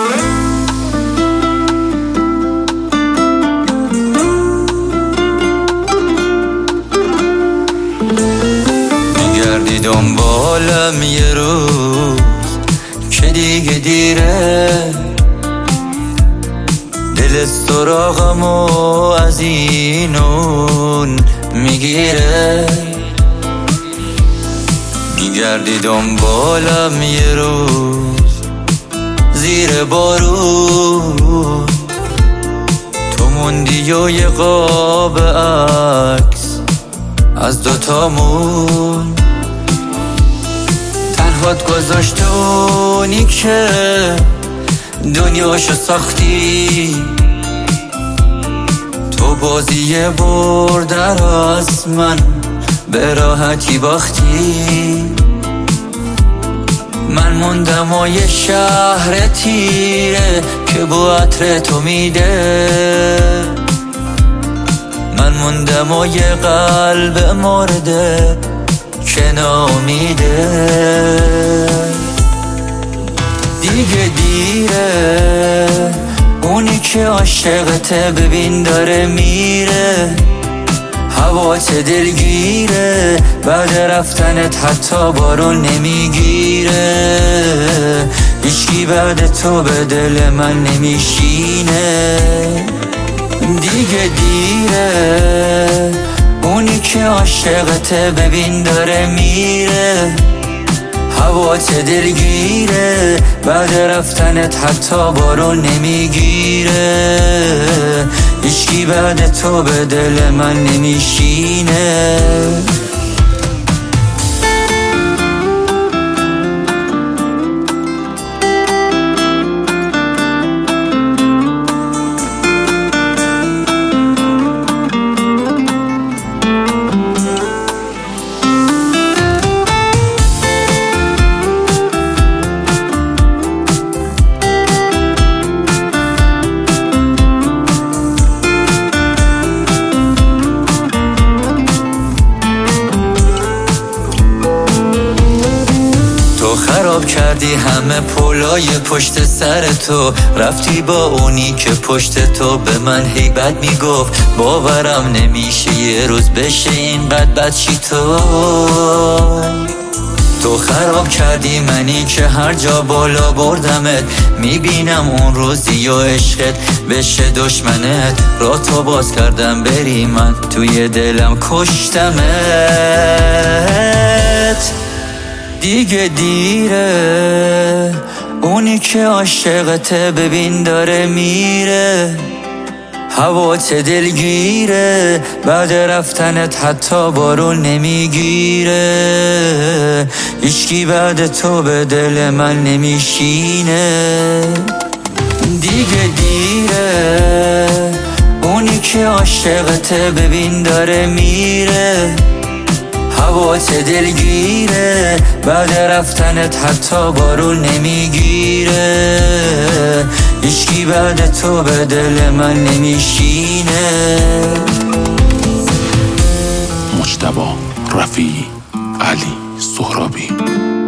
میگردی دنبالم یه روز که دیگه دیره، دل سراغمو از اینون میگیره. میگردی دنبالم یه روز زیر بارون، تو موندی و یه قاب عکس از دوتامون. تنهات گذاشتونی که دنیاشو ساختی، تو بازی بردر از من به راحتی باختی. من موندم و یه شهر تیره که با عطر تو میده، من موندم و یه قلب مرده که نامیده. دیگه دیره، اونی که عاشقته ببین داره میره. هوات دلگیره، بعد رفتنت حتی بارون نمیگیره. هیچکی بعد تو به دل من نمیشینه. دیگه دیره، اونی که عاشقته ببین داره میره. هوات دلگیره، بعد رفتنت حتی بارون نمیگیره. هیچکی بعد تو به دل من نمیشینه. خراب کردی همه پلای پشت سر تو، رفتی با اونی که پشت تو به من هیبت میگفت. باورم نمیشه یه روز بشه اینقدر بد چی تو خراب کردی منی که هر جا بالا بردمت. میبینم اون روزی و عشقت بشه دشمنت. را تو باز کردم بری، من توی دلم کشتمت. دیگه دیره، اونی که عاشقته ببین داره میره. هوات دلگیره، بعد رفتنت حتی بارون نمیگیره. هیچکی بعد تو به دل من نمیشینه. دیگه دیره، اونی که عاشقته ببین داره میره. هوات دلگیره، بعد رفتنت حتی بارون نمیگیره. هیچکی بعد تو به دل من نمیشینه. مجتبی رفیعی، علی سهرابی.